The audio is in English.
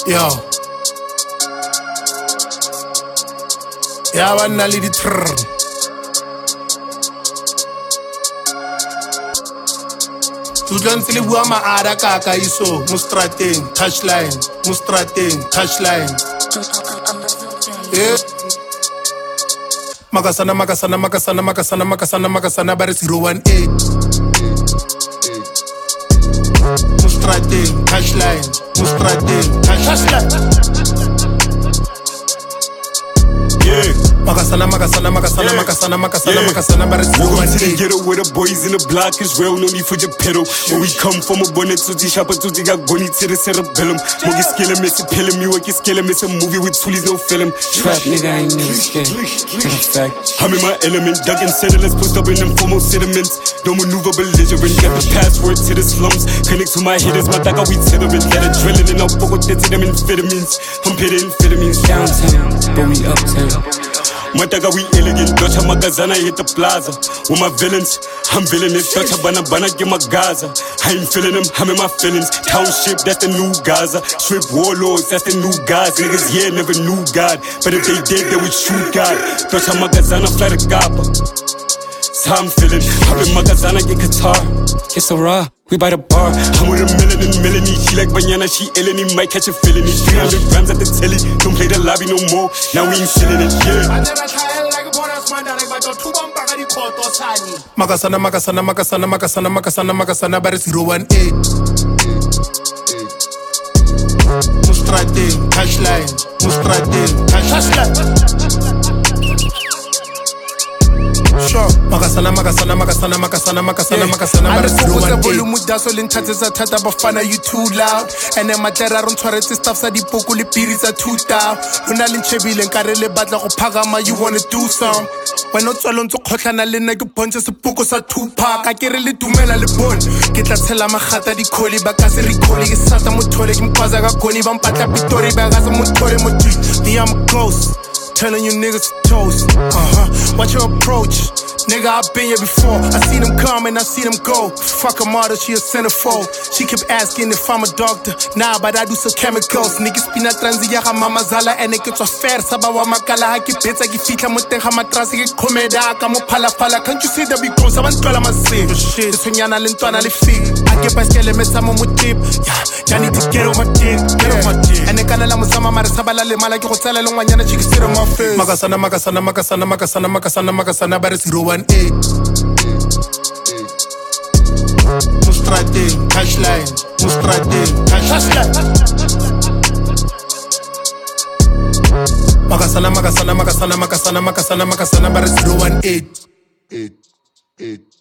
Yo. Ya banna le di-trrr. Tutla ntse le bua maara kaka iso mo strateng touchline mo strateng touchline. Makasana ba re 018 mo strateng touchline mo strateng touchline. Makasana ba re 018. Get up with the boys in the block is real, no need for your pedal. When we come from a bonnet to the shop to the goni to the cerebellum. Mogi skillin' miss a pill me, work skillin' miss a movie with toolies, no film. Trap nigga, I ain't never scared. Fact. I'm in my element, dug and settle, let's post up in them formal sediments. Don't maneuver belligerent, get the password to the slums. Connect to my hitters, my daga we tethering. Let adrenaline out, poco to them amphetamines. I'm pitting amphetamines. Downtown, but we uptown. Mataga we elegant, Dutch magazana hit the plaza. With my villains, I'm villainous. Dutch bana give my Gaza. I ain't feeling them, I'm in my feelings. Township, that's the new Gaza. Strip warlords, that's the new guys. Niggas, yeah, never knew God. But if they did, they would shoot God. Dutch magazana fly the Gaba. So I'm feeling, I'm in magazana get Qatar. It's so raw, we by the bar. I'm with a Melanie, she like banana, she Eleni, might catch a felony. 300 grams at the telly, don't play the lobby no more. Now we ain't feeling it, yeah. Makasana ba re 018 mo strateng touchline mo strateng touchline. Sure. Makasana ba re 018. Volume daso le nthatsetsa thata bafana you too loud. And then matera re ntshwaretse stuff sa dipoko le piri tsa 2000. Lona le ntshebile nkare le batla go phagama, you wanna do some. When o tswalo ntse khotlana le nna ke pontshe sepoko sa Tupac. A ke re le dumela le bone ke tla tshela magata di kholi ba ka se re kholi ke sata mothole ke mphaza ka goni ba mpatla pitori ba ka se mothole mo twi. I'm close. Telling you niggas to toast. Watch your approach. Nigga, I've been here before. I seen them come and I seen them go. Fuck a model, she a centerfold. She kept asking if I'm a doctor. Nah, but I do some chemicals. Niggas pina transi ya ga mama zala and it gets a fair. Saba wa makala ha ki pizza ki fitla mo teng ga matrasi ke komeda ka mo phala. Can't you see that we close? I'm ntwala masif. Shit, tshonyana le ntwana le fit. I get baskele mesa mo motip. Yeah, need to get on my dick. Get on my dick. And kana la musama mara sabala le mala ke go tsela le ngwanyana chikisiro mo face. Makasana ba re 018 mo strateng touchline mo strateng touchline. Makasana ba re 018